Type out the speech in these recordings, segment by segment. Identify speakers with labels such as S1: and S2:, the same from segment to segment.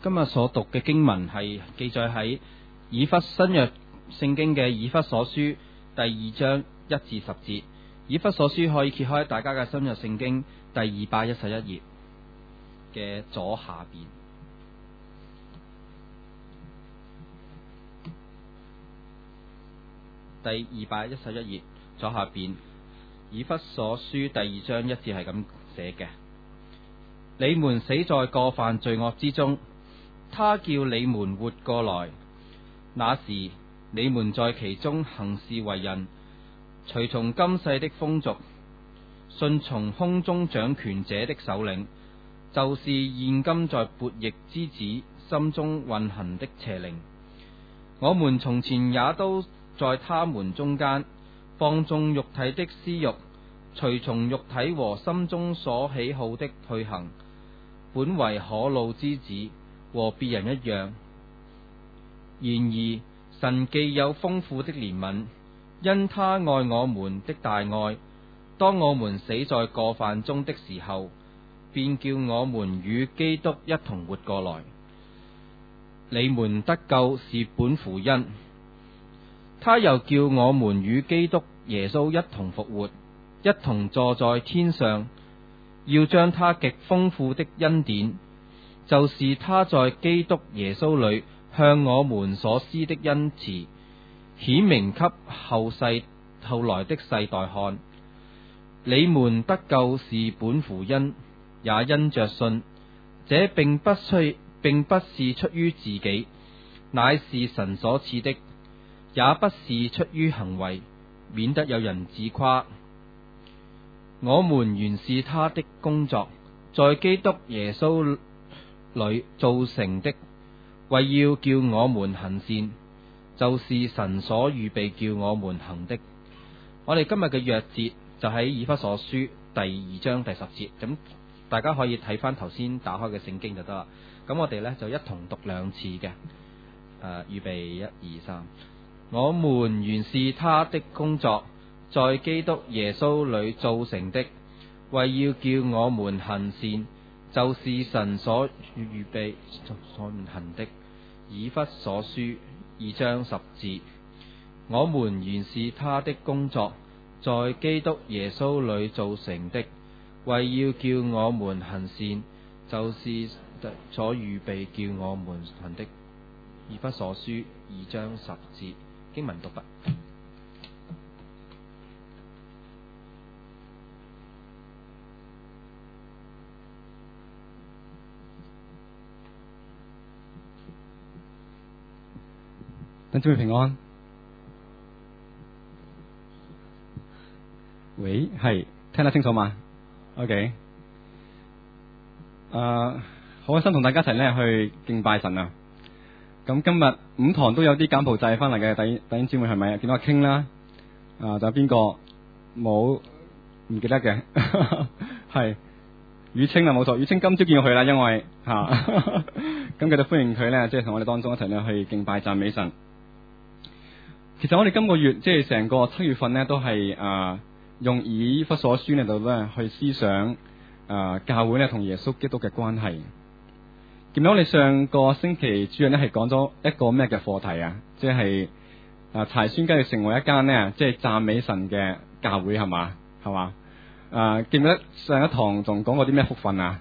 S1: 今日所讀嘅經文係記載喺新約聖經嘅以弗所書第2章1至10節。以弗所書可以揭開大家嘅新約聖經第211頁嘅左下邊。第211頁左下邊，以弗所書第2章1節係咁寫嘅：你們死在過犯罪惡之中，他叫你們活過來。那時你們在其中行事為人，隨從今世的風俗，順從空中掌權者的首領，就是現今在悖逆之子心中運行的邪靈。我們從前也都在他們中間，放縱肉體的私慾，隨從肉體和心中所喜好的去行，本為可怒之子，和別人一樣。然而神既有豐富的憐憫，因他愛我們的大愛，當我們死在過犯中的時候，便叫我們與基督一同活過來。你們得救是本乎恩，他又叫我們與基督耶穌一同復活，一同坐在天上，要將他極豐富的恩典，就是他在基督耶穌裏向我們所施的恩慈，顯明給後來的世代看。你們得救是本乎恩，也因着信。這並不是出於自己，乃是神所賜的，也不是出於行為，免得有人自誇。我們原是他的工作，在基督耶穌裏造成的，為要叫我們行善，就是神所預備叫我們行的。我哋今日嘅約節就喺以弗所書第2章第10節，咁大家可以睇翻頭先打開嘅聖經就得啦。咁我哋呢就一同讀2次嘅，預備1、2、3。我們原是他的工作，在基督耶穌裏造成的，為要叫我們行善，就是神所預備所行的。以弗所書2章10節。我們原是他的工作，在基督耶穌裏造成的，為要叫我們行善，就是所預備叫我們行的。以弗所書2章10節。經文讀畢。
S2: 等姊妹平安。喂，係聽得清楚嘛 ？OK。好開心同大家一齊咧去敬拜神啊！咁今日5堂都有啲柬埔寨翻嚟嘅弟兄姊妹係咪啊？見到阿傾啦，仲有邊個冇唔記得嘅？係宇清啊，冇錯，宇清今朝見過佢啦，因為咁繼續歡迎佢咧，即係同我哋當中一齊咧去敬拜讚美神。其實我哋今個月即係成個7月份咧，都係用以弗所書嚟度咧去思想教會咧同耶穌基督嘅關係。見到我哋上個星期主日咧係講咗一個咩嘅課題啊？即係柴宣家要成為一間咧即係讚美神嘅教會係嘛？係嘛？記唔記得上一堂仲講過啲咩福分啊？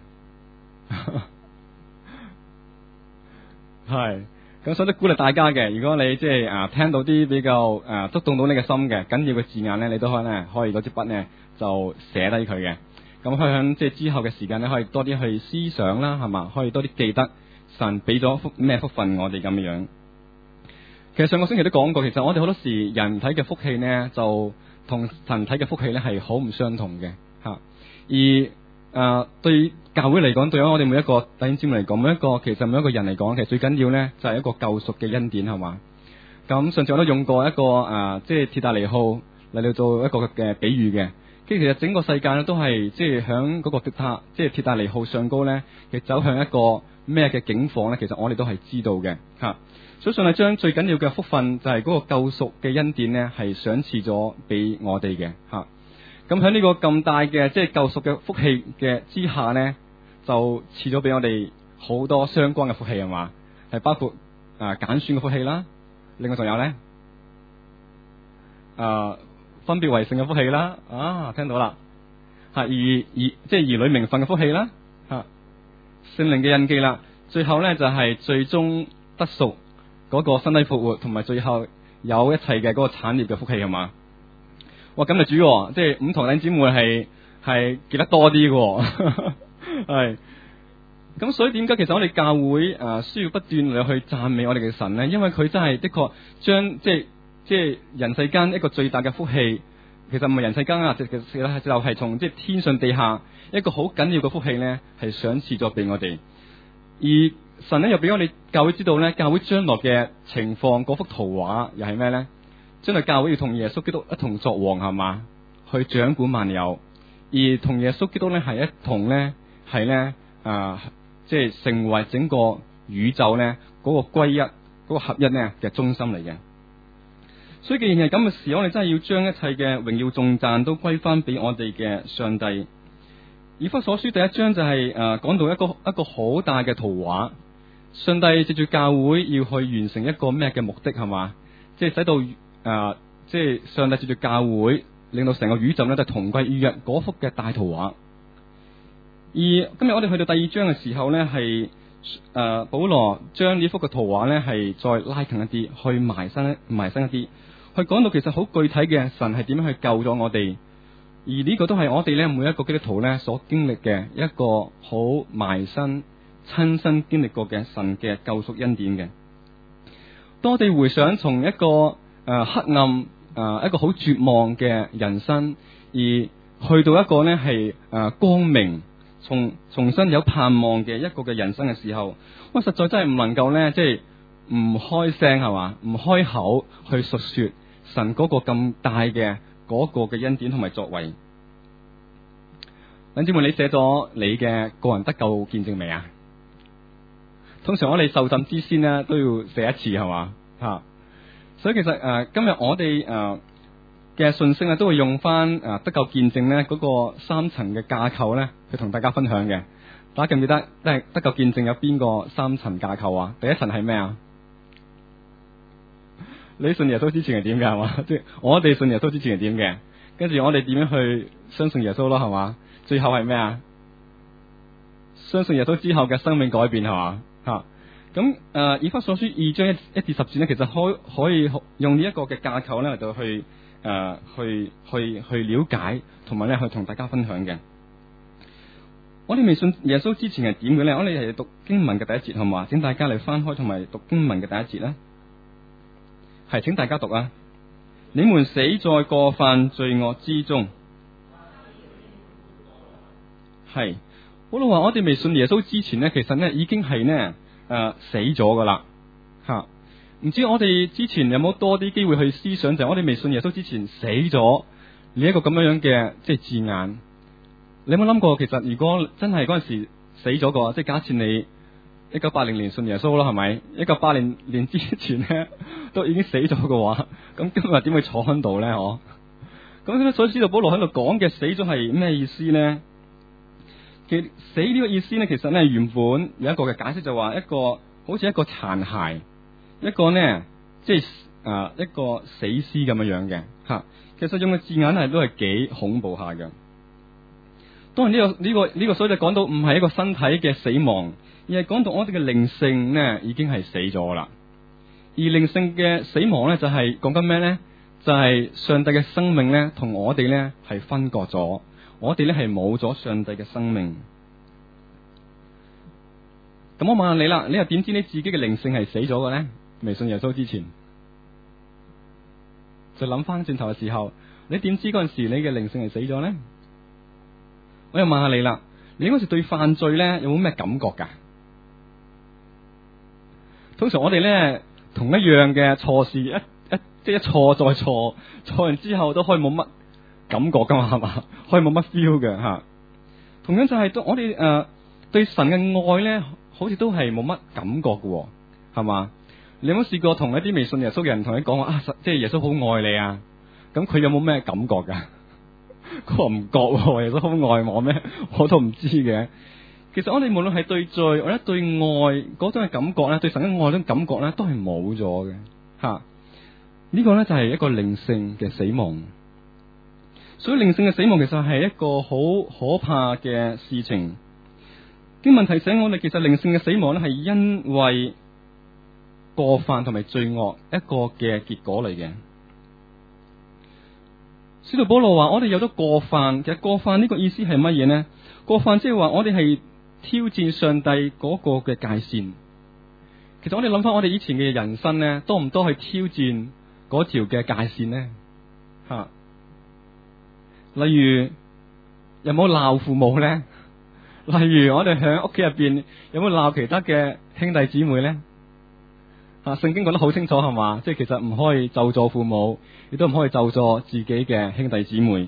S2: 係咁，所以都鼓勵大家嘅。如果你即係聽到啲比較觸動到你嘅心嘅緊要嘅字眼咧，你都可以攞支筆咧就寫低佢嘅。咁向即係之後嘅時間咧，可以多啲去思想啦，係嘛？可以多啲記得神俾咗咩福分我哋咁樣。其實上個星期都講過，其實我哋好多時人體嘅福氣呢，就同神體嘅福氣咧係好唔相同嘅吓。而對教會嚟講，對我哋每一個弟兄姊妹嚟講，每一個人嚟講，其實最緊要咧就係一個救贖嘅恩典，係嘛？咁上次我都用過一個即係鐵達尼號嚟到做一個嘅比喻嘅。其實整個世界咧都係即係響嗰個鐵達尼號上高咧，其實走向一個咩嘅境況咧？其實我哋都係知道嘅吓。所以上帝將最緊要嘅福分就係嗰個救贖嘅恩典咧，係賞賜咗俾我哋嘅吓。咁喺呢個咁大嘅即係救贖嘅福氣嘅之下咧，就賜咗俾我哋好多相關嘅福氣係嘛，係包括揀選嘅福氣啦，另外仲有咧分別為聖嘅福氣啦，聽到啦，即係兒女名分嘅福氣啦，聖靈嘅印記啦，最後咧就係最終得贖嗰個身體復活，同埋最後有一切嘅嗰個產業嘅福氣係嘛。哇！咁就主要即係五堂弟兄姊妹係記得多啲嘅，係咁所以點解其實我哋教會需要不斷嚟去讚美我哋嘅神咧？因為佢真係的確將即係人世間一個最大嘅福氣，其實唔係人世間就係從即係天上地下一個好緊要嘅福氣咧，係賞賜咗俾我哋。而神咧又俾我哋教會知道咧，教會將來嘅情況嗰幅圖畫又係咩咧？將來教會要同耶穌基督一同作王係嘛，去掌管萬有，而同耶穌基督咧係一同咧係咧即係成為整個宇宙咧嗰個歸一、嗰個合一咧嘅中心嚟嘅。所以既然係咁嘅時候，我哋真係要將一切嘅榮耀頌讚都歸翻俾我哋嘅上帝。以弗所書第一章就係講到一個好大嘅圖畫，上帝藉住教會要去完成一個咩嘅目的係嘛？即係使到即係上帝藉住教會，令到成個宇宙咧都同歸於一嗰幅嘅大圖畫。而今日我哋去到第二章嘅時候咧，係保羅將呢幅嘅圖畫咧係再拉近一啲，去埋身一啲，去講到其實好具體嘅神係點樣去救咗我哋。而呢個都係我哋咧每一個基督徒咧所經歷嘅一個好埋身、親身經歷過嘅神嘅救贖恩典嘅。當我哋回想從一個黑暗一個好絕望嘅人生，而去到一個咧係光明、重新有盼望嘅一個嘅人生嘅時候，我實在真係唔能夠咧即係唔開聲係嘛，唔開口去述說神嗰個咁大嘅嗰個嘅恩典同埋作為。弟兄姊妹，你寫咗你嘅個人得救見證未啊？通常我哋受浸之先咧都要寫一次係嘛所以其實今日我哋嘅信息咧都會用翻得救見證咧嗰個三層嘅架構咧去同大家分享嘅。大家記唔記得得救見證有邊個三層架構啊？第一層係咩啊？你信耶穌之前係點嘅係嘛？即係我哋信耶穌之前係點嘅，跟住我哋點樣去相信耶穌咯係嘛？最後係咩啊？相信耶穌之後嘅生命改變係嘛？咁以弗所書2章1至10節咧，其實可以用呢一個嘅架構咧嚟到去了解，同埋咧去同大家分享嘅。我哋未信耶穌之前係點嘅咧？我哋係讀經文嘅第一節，好嘛？請大家嚟翻開同埋讀經文嘅第一節啦。係，請大家讀啊！你們死在過犯罪惡之中。係，保羅話我哋未信耶穌之前咧，其實咧已經係咧死咗噶啦吓。唔知我哋之前有冇多啲機會去思想，就係我哋未信耶穌之前死咗呢一個咁樣嘅即係字眼。你有冇諗過，其實如果真係嗰陣時死咗個，即係假設你1980年信耶穌啦，係咪？1980年之前咧都已經死咗嘅話，咁今日點會坐喺度咧？咁所以知道保羅喺度講嘅死咗係咩意思咧？其實死呢個意思咧，其實咧原本有一個嘅解釋，就話一個好似一個殘骸，一個咧即係一個死屍咁樣嘅吓。其實用嘅字眼係都係幾恐怖下嘅。當然呢個所以就講到唔係一個身體嘅死亡，而係講到我哋嘅靈性咧已經係死咗啦。而靈性嘅死亡咧就係講緊咩咧？就係上帝嘅生命咧同我哋咧係分割咗。我哋咧係冇咗上帝嘅生命。咁我問下你啦，你又點知你自己嘅靈性係死咗嘅咧？未信耶穌之前，就諗翻轉頭嘅時候，你點知嗰陣時你嘅靈性係死咗咧？我又問下你啦，你嗰時對犯罪咧有冇咩感覺噶？通常我哋咧同一樣嘅錯事即係一錯再錯，錯完之後都可以冇乜感覺噶嘛，係嘛？可以冇乜 feel 嘅吓。同樣就係我哋對神嘅愛咧，好似都係冇乜感覺嘅，係嘛？你有冇試過同一啲未信耶穌嘅人同你講話即係耶穌好愛你啊？咁佢有冇咩感覺噶？佢話唔覺，耶穌好愛我咩？我都唔知嘅。 其實我哋無論係對罪或者對愛嗰種嘅感覺咧，對神嘅愛嗰種感覺咧，都係冇咗嘅吓。呢個咧就係一個靈性嘅死亡。所以靈性嘅死亡其實係一個好可怕嘅事情。經文提醒我哋，其實靈性嘅死亡咧係因為過犯同埋罪惡一個嘅結果嚟嘅。使徒保羅話：我哋有咗過犯，其實過犯呢個意思係乜嘢呢？過犯即係話我哋係挑戰上帝嗰個嘅界線。其實我哋諗翻我哋以前嘅人生呢，多唔多去挑戰嗰條嘅界線呢？吓，例如有冇鬧父母呢？例如我哋喺屋企入邊有冇鬧其他嘅兄弟姊妹呢？聖經講得好清楚係嘛？即係其實唔可以咒詛父母，亦都唔可以咒詛自己嘅兄弟姊妹。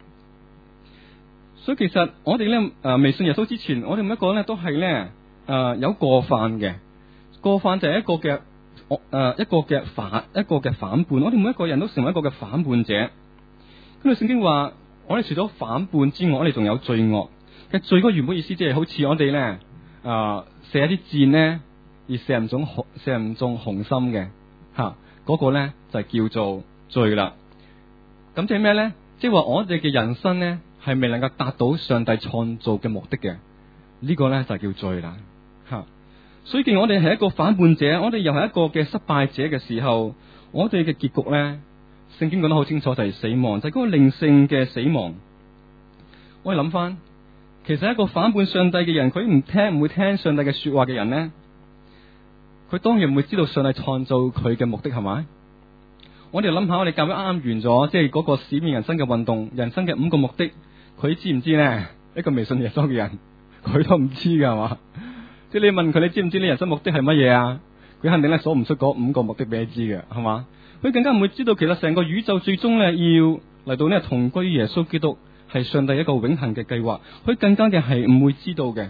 S2: 所以其實我哋咧未信耶穌之前，我哋每一個咧都係咧有過犯嘅。過犯就係一個嘅一個嘅反叛。我哋每一個人都成為一個嘅反叛者。咁啊，聖經話我哋除咗反叛之外，我哋仲有罪惡。其實罪嗰原本意思即係好似我哋咧射一啲箭咧，而射唔中紅心嘅吓，嗰個咧就係叫做罪啦。咁即係咩咧？即係話我哋嘅人生咧係未能夠達到上帝創造嘅目的嘅，呢個咧就叫罪啦吓。所以既然我哋係一個反叛者，我哋又係一個嘅失敗者嘅時候，我哋嘅結局咧，聖經講得好清楚，就係死亡，就係嗰個靈性嘅死亡。我哋諗翻，其實一個反叛上帝嘅人，佢唔會聽上帝嘅說話嘅人咧，佢當然唔會知道上帝創造佢嘅目的係咪？我哋諗下，我哋教會啱啱完咗，即係嗰個使命人生嘅運動，人生嘅5個目的，佢知唔知呢？一個未信耶穌嘅人，佢都唔知噶係嘛？即係你問佢，你知唔知你人生目的係乜嘢啊？佢肯定咧數唔出嗰5個目的俾你知嘅，係嘛？佢更加唔會知道，其實成個宇宙最終咧要嚟到呢同歸於耶穌基督，係上帝一個永恆嘅計劃。佢更加嘅係唔會知道嘅。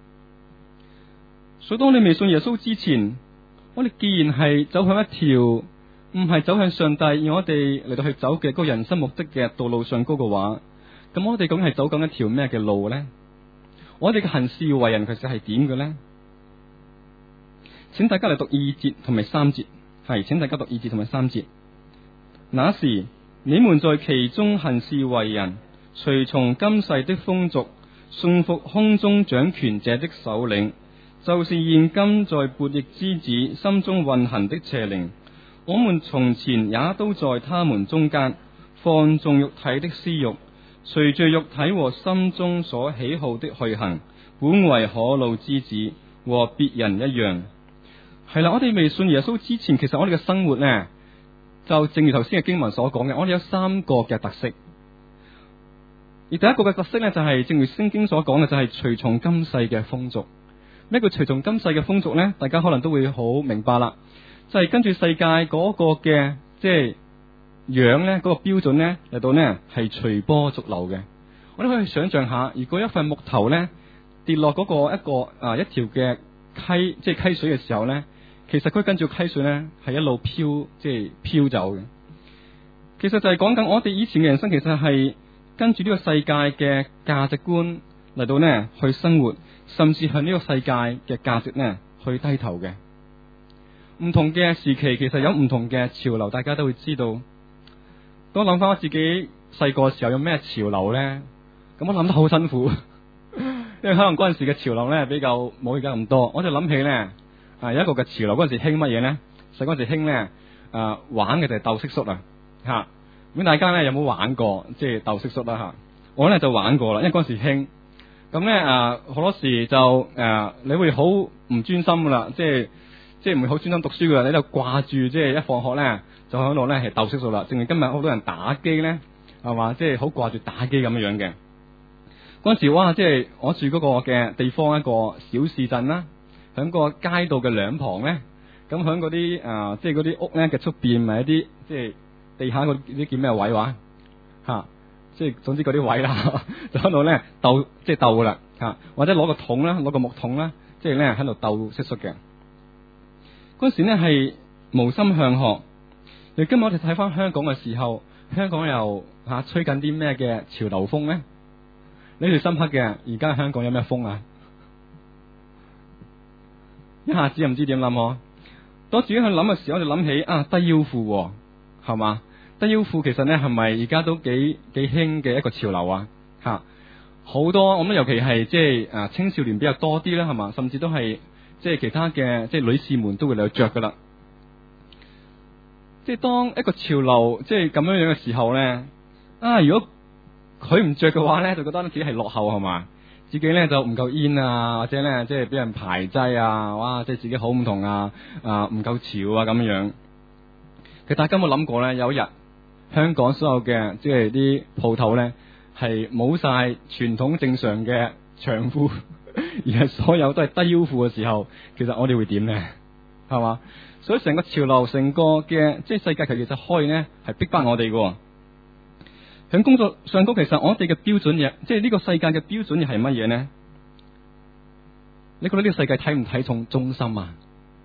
S2: 所以當你未信耶穌之前，我哋既然係走向一條唔係走向上帝，而我哋嚟到去走嘅嗰個人生目的嘅道路上高嘅話，咁我哋究竟係走緊一條咩嘅路呢？我哋嘅行事為人其實係點嘅呢？請大家嚟讀2節同埋3節，係，請大家讀2節同埋3節。那時你們在其中行事為人，隨從今世的風俗，順服空中掌權者的首領，就是現今在悖逆之子心中運行的邪靈。我們從前也都在他們中間，放縱肉體的私欲，隨着肉體和心中所喜好的去行，本為可怒之子，和別人一樣。係啦，我哋未信耶穌之前，其實我哋嘅生活呢，就正如頭先嘅經文所講嘅，我哋有3個嘅特色。而第一個嘅特色呢，就係正如聖經所講嘅，就係隨從今世嘅風俗。咩叫隨從今世嘅風俗呢？大家可能都會好明白啦，就係跟住世界嗰個嘅即係樣呢，嗰個標準呢，嚟到呢係隨波逐流嘅。我哋可以想象下，如果一塊木頭呢跌落嗰個一條嘅溪，即係溪水嘅時候呢，其實佢跟住溪水呢係一路飄走嘅。其實就係講緊我哋以前嘅人生，其實係跟住呢個世界嘅價值觀嚟到呢去生活，甚至向呢個世界嘅價值呢去低頭嘅。唔同嘅時期其實有唔同嘅潮流，大家都會知道。當我諗翻我自己細個時候有咩潮流呢？咁我諗得好辛苦，因為可能嗰陣時嘅潮流呢比較冇而家咁多。我就諗起呢，有一個嘅潮流，嗰陣時興乜嘢呢？細嗰陣時興呢，玩嘅就係鬥蟋蟀啊吓。咁大家呢有冇玩過即係鬥蟋蟀啦吓？我呢就玩過啦，因為嗰陣時興。咁呢好多時就你會好唔專心噶啦，即係唔會好專心讀書噶啦，你就掛住即係一放學呢就喺度呢係鬥蟋蟀啦。正如今日好多人打機呢，係嘛，即係好掛住打機咁樣樣嘅。嗰陣時哇，即係我住嗰個嘅地方一個小市鎮啦，響個街道嘅兩旁呢，咁響嗰啲即係嗰啲屋呢嘅出邊咪一啲即係地下嗰啲叫咩位話吓？即係總之嗰啲位啦，就喺度咧鬥，即係鬥噶啦吓，或者攞個桶啦，攞個木桶啦，即係咧喺度鬥蟋蟀嘅。嗰時咧係無心向學。而今日我哋睇翻香港嘅時候，香港又吹緊啲咩嘅潮流風咧？你哋深刻嘅，而家香港有咩風啊？ 一下子又唔知點諗嗬。當自己去諗嘅時候，我就諗起低腰褲係嘛？低腰褲其實咧係咪而家都幾興嘅一個潮流啊？吓，好多我諗尤其係即係青少年比較多啲啦，係嘛？甚至都係即係其他嘅即係女士們都會嚟着噶啦。即係當一個潮流即係咁樣樣嘅時候咧，如果佢唔着嘅話咧，就覺得自己係落後係嘛？自己咧就唔夠煙啊，或者咧即係俾人排擠啊，哇！即係自己好唔同啊，唔夠潮啊咁樣。其實大家有冇諗過咧？有一日香港所有嘅即係啲鋪頭咧係冇晒傳統正常嘅長褲，而係所有都係低腰褲嘅時候，其實我哋會點咧？係嘛？所以成個潮流，成個嘅即係世界其實可以咧係逼迫我哋嘅。喺工作上高，其實我哋嘅標準嘢，即係呢個世界嘅標準嘢係乜嘢呢？你覺得呢個世界睇唔睇重忠心啊？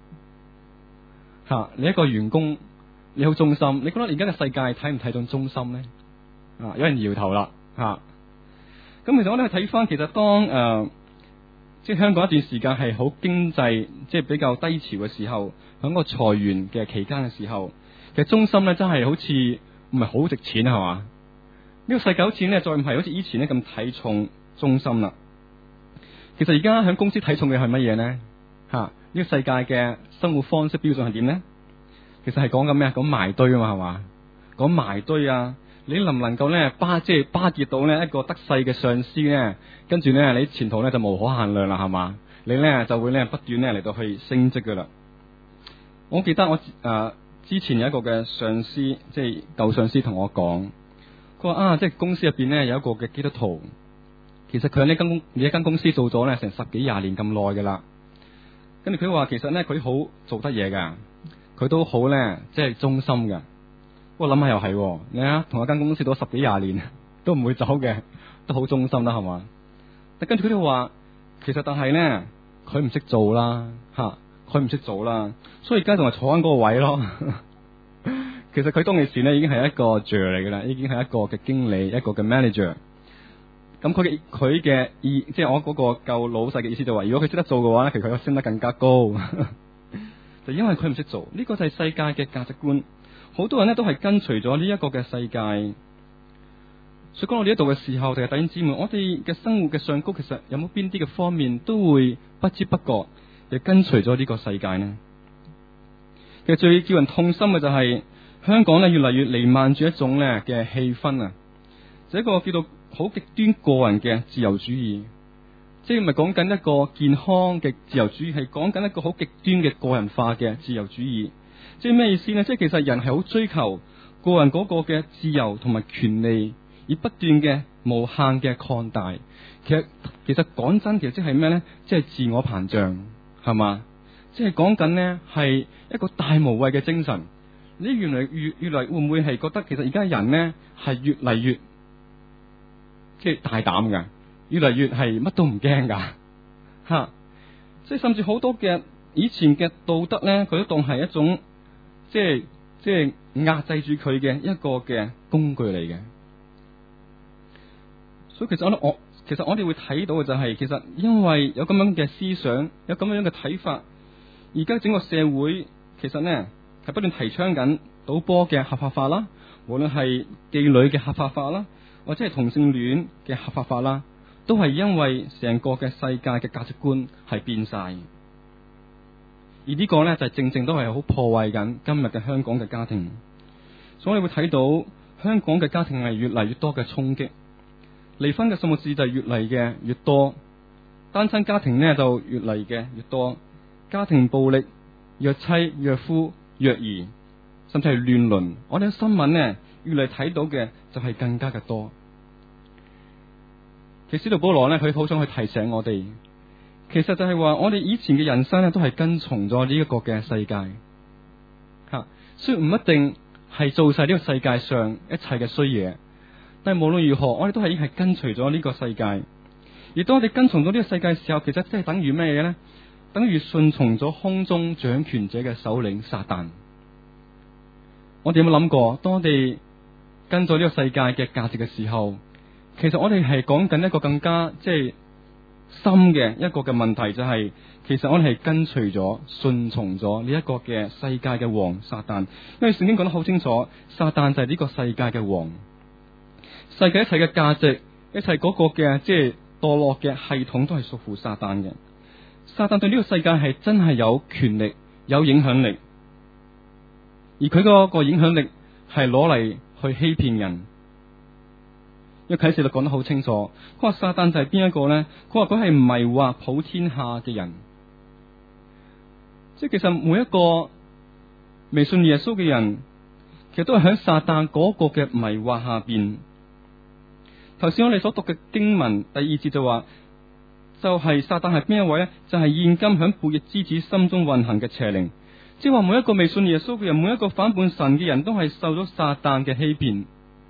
S2: 你一個員工，你好忠心，你覺得而家嘅世界睇唔睇重忠心呢？有人搖頭啦。咁其實我哋去睇翻，其實當即係香港一段時間係好經濟即係比較低潮嘅時候，喺個裁員嘅期間嘅時候，其實忠心咧真係好似唔係好值錢係嘛？呢個世界好似咧再唔係好似以前咧咁睇重忠心啦。其實而家喺公司睇重嘅係乜嘢呢？呢個世界嘅生活方式標準係點呢？其實係講緊咩啊？講埋堆啊嘛係嘛？講埋堆啊！你能唔能夠咧巴結到呢一個得勢嘅上司咧？跟住咧你前途咧就無可限量啦係嘛？你咧就會咧不斷咧嚟到去升職噶啦。我記得我之前有一個嘅上司，即係舊上司同我講。佢話即係公司入邊咧有一個嘅基督徒，其實佢喺呢一間公司做咗咧成10幾20年咁耐噶啦。跟住佢話其實咧佢好做得嘢噶，佢都好咧即係忠心噶。我諗下又係，你同一間公司做咗10幾20年都唔會走嘅，都好忠心啦係嘛？但跟住佢哋話，其實但係咧佢唔識做啦，佢唔識做啦，所以而家仲係坐緊嗰個位咯。其實佢當其時咧已經係一個 Sir 嚟噶啦，已經係一個嘅經理，一個嘅 manager。咁佢嘅意，即係我嗰個舊老細嘅意思就話，如果佢識得做嘅話咧，其實佢可以升得更加高。就因為佢唔識做，呢個就係世界嘅價值觀。好多人咧都係跟隨咗呢一個嘅世界。所以講到呢一度嘅時候，就係弟兄姊妹，我哋嘅生活嘅上高，其實有冇邊啲嘅方面都會不知不覺就跟隨咗呢個世界呢？其實最叫人痛心嘅就係香港咧越嚟越彌漫住一種咧嘅氣氛啊，就一個叫做好極端個人嘅自由主義，即係唔係講緊一個健康嘅自由主義，係講緊一個好極端嘅個人化嘅自由主義。即係咩意思呢？即係其實人係好追求個人嗰個嘅自由同埋權利，而不斷嘅無限嘅擴大。其實講真，其實即係咩呢？即係自我膨脹，係嘛？即係講緊呢係一個大無畏嘅精神。你越嚟越嚟會唔會係覺得其實而家人呢係越嚟越即係大膽噶，越嚟越係乜都唔驚噶，即係甚至好多嘅以前嘅道德呢，佢都當係一種即係壓制住佢嘅一個嘅工具嚟嘅。所以其實我哋會睇到嘅就係，其實因為有咁樣嘅思想，有咁樣嘅睇法，而家整個社會其實呢係不斷提倡緊賭波嘅合法化啦，無論係妓女嘅合法化啦，或者係同性戀嘅合法化啦，都係因為成個嘅世界嘅價值觀係變晒。而呢個呢，就正正都係好破壞緊今日嘅香港嘅家庭。所以你會睇到香港嘅家庭係越嚟越多嘅衝擊，離婚嘅數目字就越嚟嘅越多，單親家庭呢就越嚟嘅越多，家庭暴力、虐妻、虐夫、虐兒，甚至係亂倫。我哋嘅新聞呢，越嚟睇到嘅就係更加嘅多。其實使徒保羅呢，佢好想去提醒我哋，其實就係話我哋以前嘅人生呢，都係跟從咗呢一個嘅世界，雖然唔一定係做晒呢個世界上一切嘅衰嘢，但係無論如何，我哋都係已經係跟隨咗呢個世界。而當我哋跟從咗呢個世界嘅時候，其實即係等於咩嘢呢？等於順從咗空中掌權者嘅首領撒旦。我哋有冇諗過，當我哋跟咗呢個世界嘅價值嘅時候，其實我哋係講緊一個更加即係深嘅一個嘅問題就係，其實我哋係跟隨咗、順從咗呢一個嘅世界嘅王撒旦，因為聖經講得好清楚，撒旦就係呢個世界嘅王，世界一切嘅價值、一切嗰個嘅即係墮落嘅系統都係屬乎撒旦嘅。撒旦對呢個世界係真係有權力、有影響力，而佢嗰個影響力係攞嚟去欺騙人。因為啟示錄講得好清楚，佢話撒旦就係邊一個呢？佢話佢係迷惑普天下嘅人，即係其實每一個未信耶穌嘅人，其實都係喺撒旦嗰個嘅迷惑下邊。頭先我哋所讀嘅經文第二節就話，就係撒旦係邊一位呢？就係現今響悖逆之子心中運行嘅邪靈，即係話每一個未信耶穌嘅人，每一個反叛神嘅人都係受咗撒旦嘅欺騙。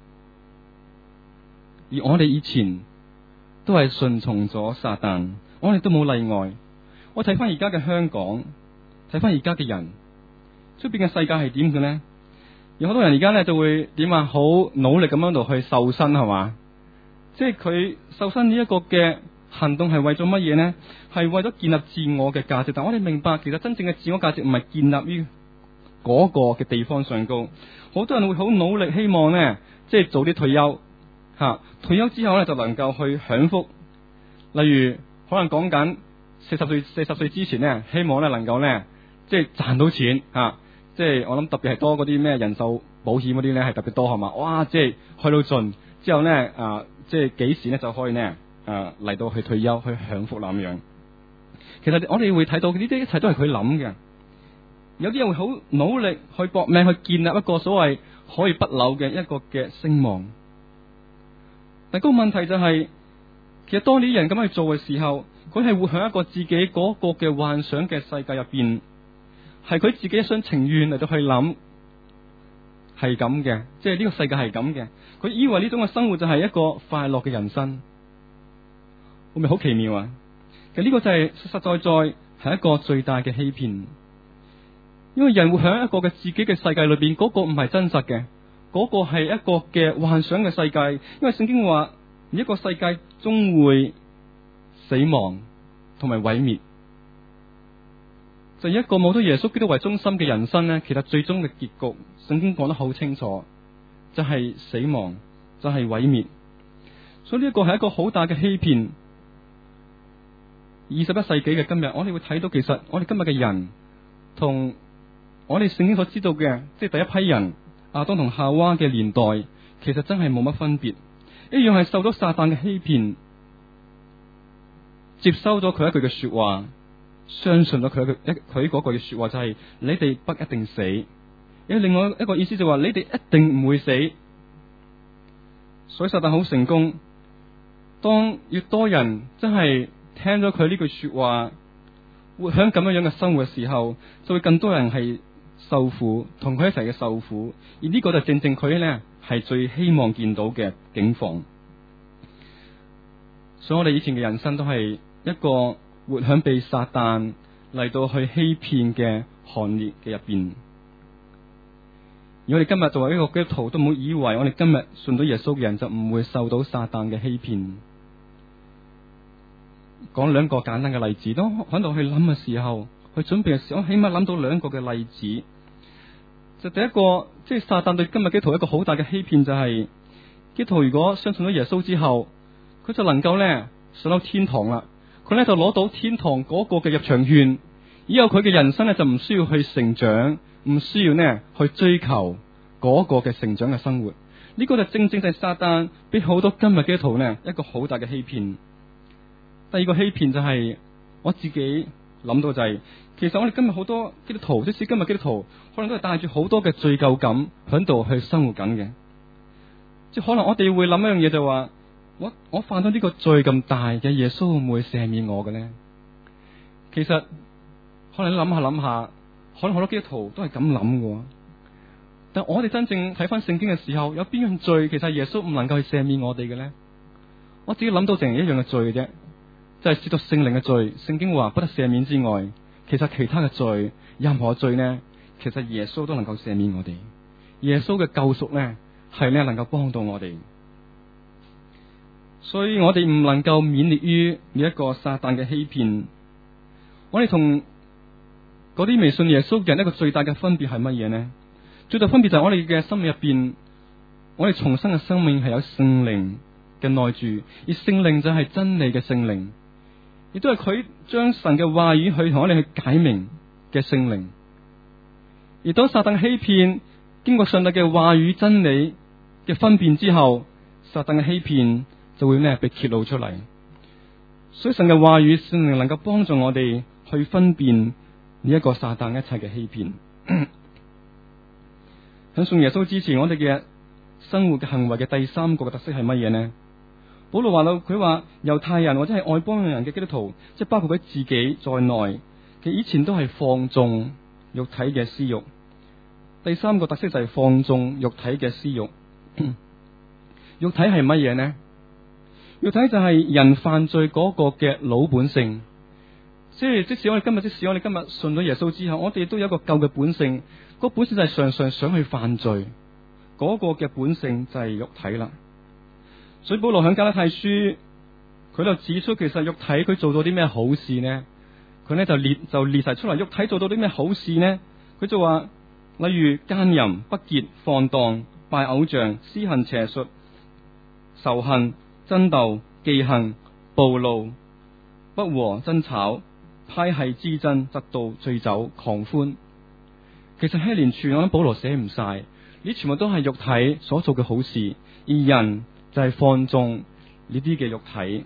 S2: 而我哋以前都係順從咗撒旦，我哋都冇例外。我睇翻而家嘅香港，睇翻而家嘅人，出邊嘅世界係點嘅呢？有好多人而家咧就會點啊？好努力咁樣度去瘦身係嘛？即係佢瘦身呢一個嘅行動係為咗乜嘢呢？係為咗建立自我嘅價值。但我哋明白，其實真正嘅自我價值唔係建立於嗰個嘅地方上高。好多人會好努力，希望呢，即係早啲退休。退休之後咧就能夠去享福，例如可能講緊40歲之前咧，希望咧能夠咧即係賺到錢即係我諗特別係多嗰啲咩人壽保險嗰啲咧係特別多係嘛，哇！即係去到盡之後咧即係幾時咧就可以咧嚟到去退休去享福咁樣。其實我哋會睇到呢啲一切都係佢諗嘅，有啲人會好努力去搏命去建立一個所謂可以不朽嘅一個嘅聲望。但係嗰個問題就係，其實當呢啲人咁樣去做嘅時候，佢係活喺一個自己嗰個嘅幻想嘅世界入邊，係佢自己一廂情願嚟到去諗，係咁嘅，即係呢個世界係咁嘅。佢以為呢種嘅生活就係一個快樂嘅人生，會唔會好奇妙啊？其實呢個就係實實在在係一個最大嘅欺騙，因為人活喺一個嘅自己嘅世界裏邊，嗰個唔係真實嘅。嗰個係一個嘅幻想嘅世界，因為聖經話一個世界終會死亡同埋毀滅，就一個冇咗耶穌基督為中心嘅人生呢，其實最終嘅結局，聖經講得好清楚，就係死亡，就係毀滅。所以呢一個係一個好大嘅欺騙。21世紀嘅今日，我哋會睇到其實我哋今日嘅人同我哋聖經所知道嘅，即係第一批人。亞當同夏娃嘅年代，其實真係冇乜分別，一樣係受咗撒旦嘅欺騙，接收咗佢一句嘅說話，相信咗佢嗰句嘅說話就係你哋不一定死，有另外一個意思就話你哋一定唔會死，所以撒旦好成功。當越多人真係聽咗佢呢句說話，活響咁樣嘅生活嘅時候，就會更多人係受苦，同佢一齊嘅受苦，而呢個就正正佢呢係最希望見到嘅境況。所以我哋以前嘅人生都係一個活響被撒旦嚟到去欺騙嘅行列嘅入邊。而我哋今日作為一個基督徒，都唔好以為我哋今日信到耶穌嘅人就唔會受到撒旦嘅欺騙。講兩個簡單嘅例子，當喺度去諗嘅時候，去準備嘅時候，我起碼諗到兩個嘅例子。就第一個，即係撒旦對今日基督徒一個好大嘅欺騙，就係基督徒如果相信咗耶穌之後，佢就能夠咧上到天堂啦。佢咧就攞到天堂嗰個嘅入場券，以後佢嘅人生咧就唔需要去成長，唔需要呢去追求嗰個嘅成長嘅生活。呢個就正正係撒旦俾好多今日基督徒呢一個好大嘅欺騙。第二個欺騙就係我自己諗到就係，其實我哋今日好多基督徒，即使今日基督徒，可能都係帶住好多嘅罪疚感響度去生活緊嘅。即係可能我哋會諗一樣嘢就話，我犯咗呢個罪咁大嘅，耶穌會唔會赦免我嘅咧？其實可能諗下，可能好多基督徒都係咁諗嘅。但我哋真正睇翻聖經嘅時候，有邊樣罪其實耶穌唔能夠去赦免我哋嘅咧？我自己諗到淨係一樣嘅罪嘅啫。就係褻瀆聖靈嘅罪，聖經話不得赦免之外，其實其他嘅罪，任何罪呢，其實耶穌都能夠赦免我哋。耶穌嘅救贖呢，係呢能夠幫到我哋。 所以我哋唔能夠免列於呢一個撒旦嘅欺騙。我哋同嗰啲未信耶穌嘅人一個最大嘅分別係乜嘢呢？最大分別就係我哋嘅心入邊，我哋重生嘅生命係有聖靈嘅內住，而聖靈就係真理嘅聖靈，亦都係佢將神嘅話語去同我哋去解明嘅聖靈。而當撒旦欺騙經過上帝嘅話語真理嘅分辨之後，撒旦嘅欺騙就會被揭露出嚟。所以神嘅話語聖靈能夠幫助我哋去分辨呢一個撒旦一切嘅欺騙。喺信耶穌之前，我哋嘅生活嘅行為嘅第三個嘅特色係乜嘢呢？保羅話到，佢話猶太人或者係外邦人嘅基督徒，即係包括佢自己在內，其實以前都係放縱肉體嘅私欲。第三個特色就係放縱肉體嘅私欲。肉體係乜嘢呢？肉體就係人犯罪嗰個嘅老本性。即使我哋今日信咗耶穌之後，我哋都有一個舊嘅本性，嗰本性就係常常想去犯罪，嗰個嘅本性就係肉體啦。所以保羅喺加拉太書，佢就指出，其實肉體佢做到啲咩好事呢？佢呢就列晒出嚟，肉體做到啲咩好事呢？佢就話，例如奸淫、不潔、放蕩、拜偶像、施行邪術、仇恨、爭鬥、忌恨、暴怒、不和、爭吵、派系之爭、嫉妒、醉酒、狂歡。其實喺連串，我諗保羅寫唔晒，呢全部都係肉體所做嘅好事，而人就係放縱呢啲嘅肉體。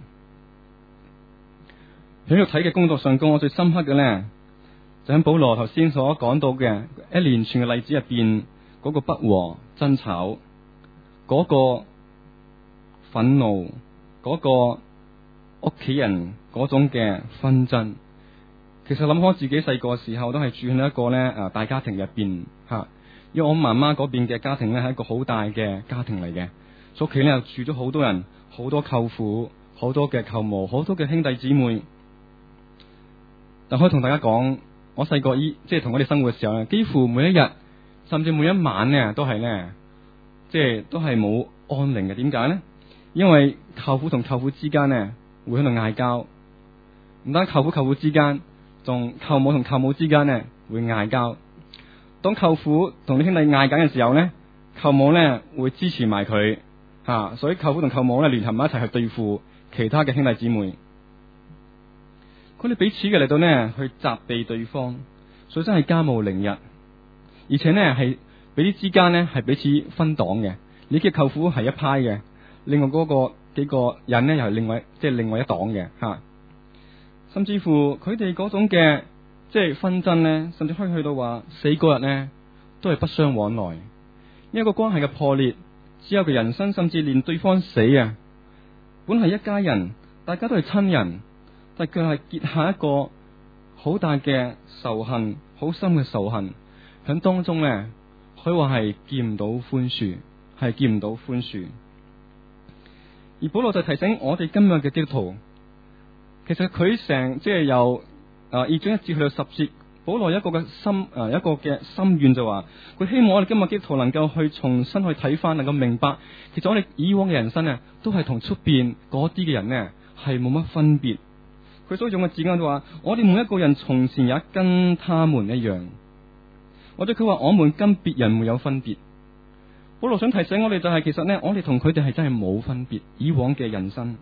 S2: 喺肉體嘅工作上，我最深刻嘅呢，就喺保羅頭先所講到嘅一連串嘅例子入邊，嗰個不和、爭吵，嗰個憤怒，嗰個屋企人嗰種嘅紛爭。其實諗開自己細個時候都係住喺一個大家庭入邊吓，因為我媽媽嗰邊嘅家庭咧係一個好大嘅家庭嚟嘅，屋企咧又住咗好多人，好多舅父，好多嘅舅母，好多嘅兄弟姊妹。但可以同大家講，我細個即係同我哋生活嘅時候咧，幾乎每一日甚至每一晚咧都係都係冇安寧嘅。點解呢？因為舅父同舅父之間咧會喺度嗌交，唔單舅父舅父之間，仲舅母同舅母之間咧會嗌交。當舅父同啲兄弟嗌緊嘅時候咧，舅母咧會支持埋佢吓，所以舅父同舅母咧聯合埋一齊去對付其他嘅兄弟姊妹。佢哋彼此嘅嚟到呢去責備對方，所以真係家無寧日。而且呢係彼此之間呢係彼此分黨嘅，你嘅舅父係一派嘅，另外嗰個幾個人呢又係另外一黨嘅吓。甚至乎佢哋嗰種嘅紛爭呢，甚至可以去到話死嗰日呢都係不相往來。呢一個關係嘅破裂，之後嘅人生，甚至連對方死啊，本係一家人，大家都係親人，但佢係結下一個好大嘅仇恨，好深嘅仇恨喺當中呢，可以話係見唔到寬恕，係見唔到寬恕。而保羅就提醒我哋今日嘅基督徒，其實佢由2章1節去到10節，保羅有一個嘅心願就話，佢希望我哋今日基督徒能夠去重新去睇翻，能夠明白，其實我哋以往嘅人生呢，都係同出邊嗰啲嘅人呢係冇乜分別。佢所用嘅字眼就話，我哋每一個人從前也跟他們一樣，或者佢話我們跟別人沒有分別。保羅想提醒我哋就係，其實呢，我哋同佢哋係真係冇分別，以往嘅人生。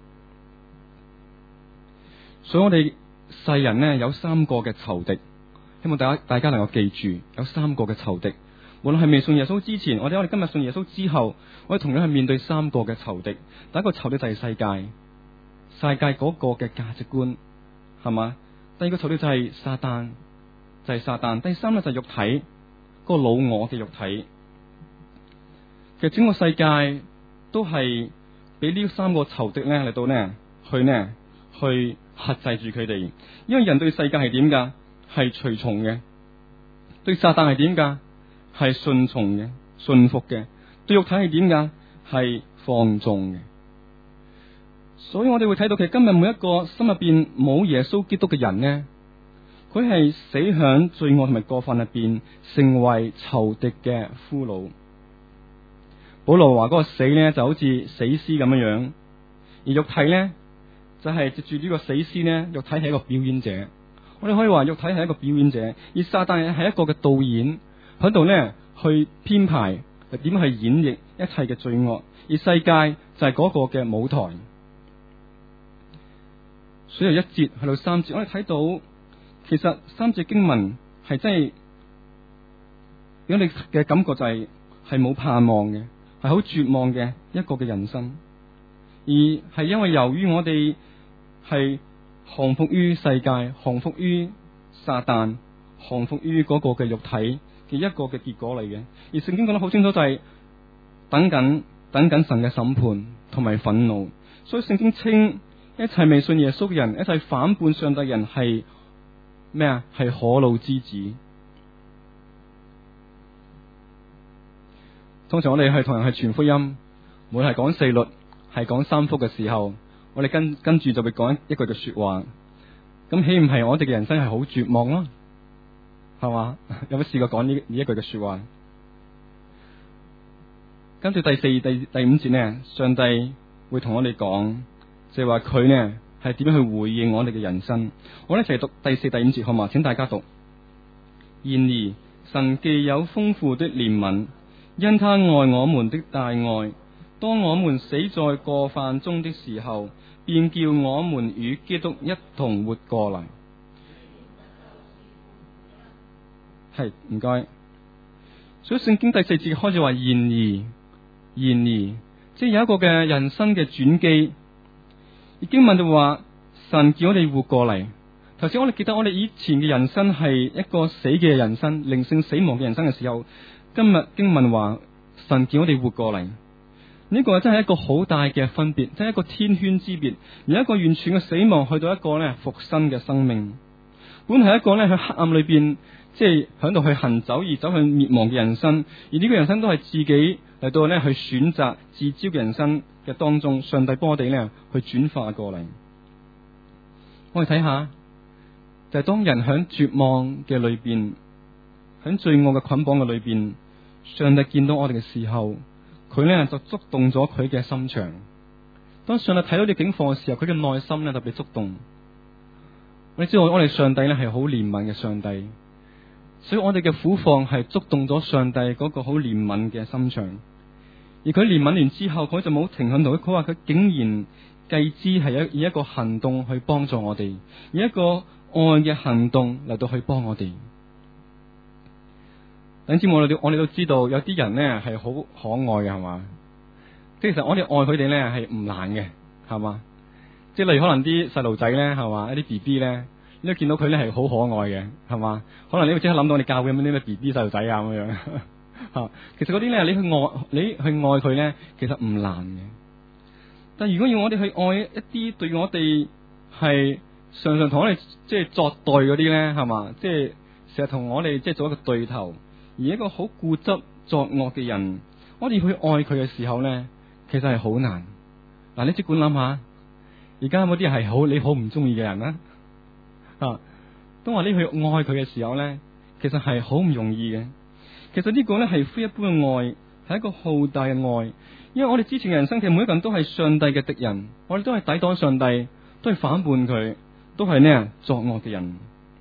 S2: 所以我哋世人呢有3個嘅仇敵，希望大家能夠記住，有3個嘅仇敵。無論係未信耶穌之前，或者我哋今日信耶穌之後，我哋同樣係面對3個嘅仇敵。第一個仇敵就係世界嗰個嘅價值觀，係嘛？第二個仇敵就係撒旦，第三咧就係肉體，嗰個老我嘅肉體。其實整個世界都係俾呢3個仇敵咧嚟到呢去克制住佢哋。因為人對世界係點噶？係隨從嘅。對撒旦係點噶？係順從嘅、順服嘅。對肉體係點噶？係放縱嘅。所以我哋會睇到，其實今日每一個心入邊冇耶穌基督嘅人呢，佢係死響罪惡同埋過犯入邊，成為仇敵嘅俘虜。保羅話嗰個死呢就好似死屍咁樣樣， 而肉體咧就係藉住呢個死屍咧，肉體係一個表演者。我哋可以話肉體係一個表演者，而撒旦係一個嘅導演，喺度咧去編排點去演繹一切嘅罪惡，而世界就係嗰個嘅舞台。所以由1節去到3節，我哋睇到其實3節經文係真係俾我哋嘅感覺就係冇盼望嘅，係好絕望嘅一個嘅人生，而係因為由於我哋係降服於世界，降服於撒旦，降服於嗰個嘅肉體嘅一個嘅結果嚟嘅。而聖經講得好清楚，就係等緊神嘅審判同埋憤怒。所以聖經稱一切未信耶穌嘅人，一切反叛上帝嘅人係咩啊？係可怒之子。通常我哋去同人去傳福音，無論係講4律，係講3福嘅時候，我哋跟住就會講一句嘅說話。咁豈唔係我哋嘅人生係好絕望咯？係嘛？有冇試過講呢一句嘅說話？跟住第4、第5節呢，上帝會同我哋講，就係話佢呢係點樣去回應我哋嘅人生。我哋一齊讀第4、第5節好嘛？請大家讀。然而神既有豐富的憐憫，因他愛我們的大愛，當我們死在過犯中的時候，便叫我們與基督一同活過嚟。係，唔該。所以聖經第4節開始話然而，即係有一個嘅人生嘅轉機。而經文就話神叫我哋活過嚟。頭先我哋記得我哋以前嘅人生係一個死嘅人生，靈性死亡嘅人生嘅時候，今日經文話神叫我哋活過嚟。呢個真係一個好大嘅分別，真係一個天淵之別。由一個完全嘅死亡去到一個咧復生嘅生命，本係一個咧喺黑暗裏邊，即係響度去行走而走向滅亡嘅人生。而呢個人生都係自己嚟到咧去選擇自招嘅人生嘅當中，上帝幫我哋咧去轉化過嚟。我哋睇下，就係當人響絕望嘅裏邊，響罪惡嘅捆綁嘅裏邊，上帝見到我哋嘅時候，佢咧就觸動咗佢嘅心腸。當上帝睇到啲境況嘅時候，佢嘅內心咧就被觸動。我哋知道我哋上帝咧係好憐憫嘅上帝，所以我哋嘅苦況係觸動咗上帝嗰個好憐憫嘅心腸。而佢憐憫完之後，佢就冇停響度，佢話佢竟然繼之係以一個行動去幫助我哋，以一個愛嘅行動嚟到去幫我哋。等知我哋都知道有啲人咧係好可愛嘅，係嘛？其實我哋愛佢哋咧係唔難嘅，係嘛？即係例如可能啲細路仔咧，係嘛？一啲 BB 咧，你都見到佢咧係好可愛嘅，係嘛？可能你會即刻諗到你教會有冇啲咩 BB 細路仔啊咁樣吓。其實嗰啲咧，你去愛佢咧，其實唔難嘅。但如果要我哋去愛一啲對我哋係常常同我哋即係作對嗰啲咧，係嘛？即係成日同我哋即係做一個對頭，而一個好固執作惡嘅人，我哋去愛佢嘅時候咧，其實係好難。嗱，你即管諗下，而家有冇啲係你好唔中意嘅人啊？當話你去愛佢嘅時候咧，其實係好唔容易嘅。其實呢個咧係非一般嘅愛，係一個浩大嘅愛。因為我哋之前嘅人生，其實每一個人都係上帝嘅敵人，我哋都係抵擋上帝，都係反叛佢，都係呢作惡嘅人。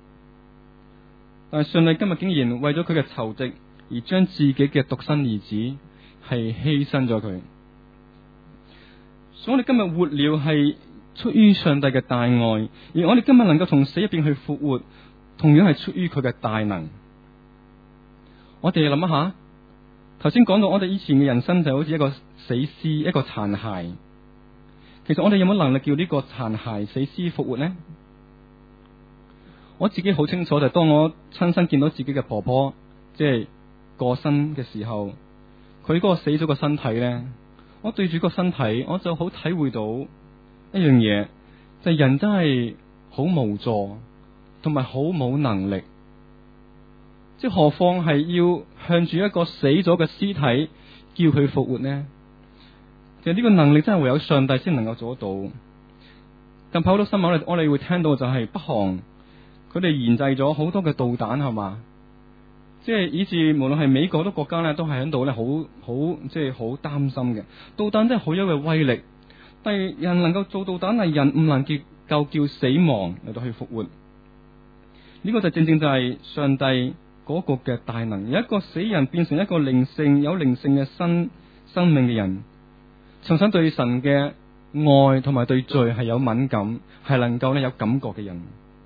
S2: 但係上帝今日竟然為咗佢嘅仇敵而將自己嘅獨生兒子係犧牲咗佢，所以我哋今日活了係出於上帝嘅大愛，而我哋今日能夠從死入邊去復活，同樣係出於佢嘅大能。我哋諗一下，頭先講到我哋以前嘅人生就好似一個死屍，一個殘骸。其實我哋有冇能力叫呢個殘骸死屍復活呢？我自己好清楚，就係當我親身見到自己嘅婆婆即係過身嘅時候，佢嗰個死咗個身體咧，我對住個身體，我就好體會到一樣嘢，就係人真係好無助，同埋好冇能力。即係何況係要向住一個死咗嘅屍體叫佢復活呢？其實呢個能力真係唯有上帝先能夠做得到。近排好多新聞我哋會聽到就係北韓佢哋研製咗好多嘅導彈，係嘛？即係以至無論係美國好多國家咧，都係喺度咧好即係好擔心嘅。導彈真係好有嘅威力， 但係人能夠做到，但係人唔能夠叫死亡嚟到去復活。呢個就正正就係上帝嗰個嘅大能，由一個死人變成一個靈性有靈性嘅新生命嘅人，重新對神嘅愛同埋對罪係有敏感，係能夠咧有感覺嘅人。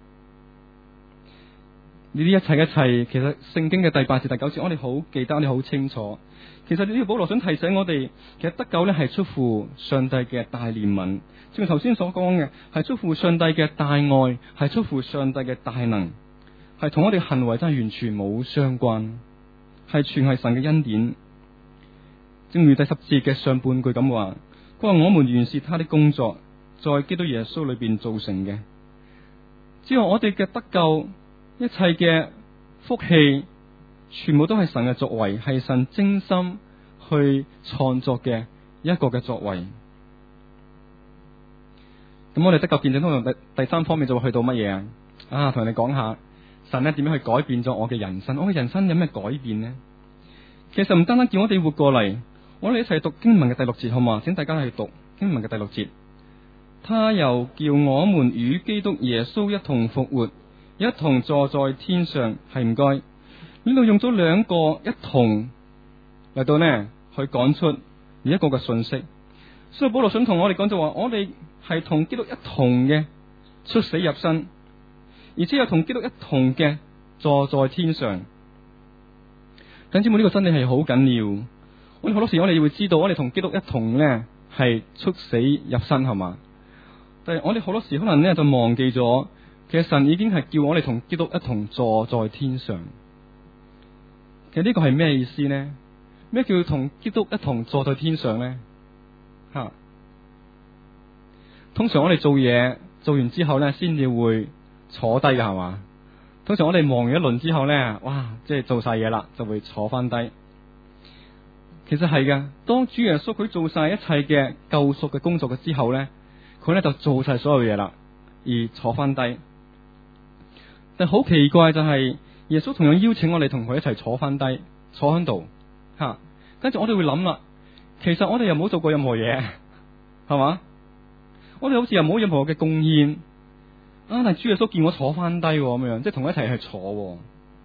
S2: 呢啲一切，其實聖經嘅第8節、第9節，我哋好記得，我哋好清楚。其實呢個保羅想提醒我哋，其實得救咧係出乎上帝嘅大憐憫，正如頭先所講嘅，係出乎上帝嘅大愛，係出乎上帝嘅大能，係同我哋行為真係完全冇相關，係全係神嘅恩典。正如第10節嘅上半句咁話，佢話我們原是他的工作，在基督耶穌裏邊造成嘅。之後我哋嘅得救，一切嘅福氣，全部都係神嘅作為，係神精心去創作嘅一個嘅作為。咁我哋得救見證通常第3方面就會去到乜嘢啊？同人哋講下神咧點樣去改變咗我嘅人生。我嘅人生有咩改變呢？其實唔單單叫我哋活過嚟，我哋一齊讀經文嘅第6節好嘛？請大家去讀經文嘅第6節。他又叫我們與基督耶穌一同復活，一同坐在天上。係唔該，呢度用咗2個一同嚟到呢去講出一個嘅信息。所以保羅想同我哋講就話，我哋係同基督一同嘅出死入生，而且又同基督一同嘅坐在天上。弟兄姊妹，呢個真理係好緊要。我哋好多時我哋會知道，我哋同基督一同呢係出死入生，係嘛？但係我哋好多時可能呢就忘記咗，其實神已經係叫我哋同基督一同坐在天上。其實呢個係咩意思呢？咩叫同基督一同坐在天上呢？通常我哋做嘢做完之後呢，先至會坐低噶，係嘛？通常我哋忙完一輪之後呢，哇，即係做晒嘢啦，就會坐翻低。其實係嘅，當主耶穌佢做晒一切嘅救贖嘅工作嘅之後呢，佢呢就做晒所有嘢啦，而坐翻低。但好奇怪就係耶穌同樣邀請我哋同佢一齊坐翻低，坐喺度吓。跟住我哋會諗啦，其實我哋又冇做過任何嘢，係嘛？我哋好似又冇任何嘅貢獻啊！但係主耶穌見我坐翻低咁樣，即係同我一齊去坐。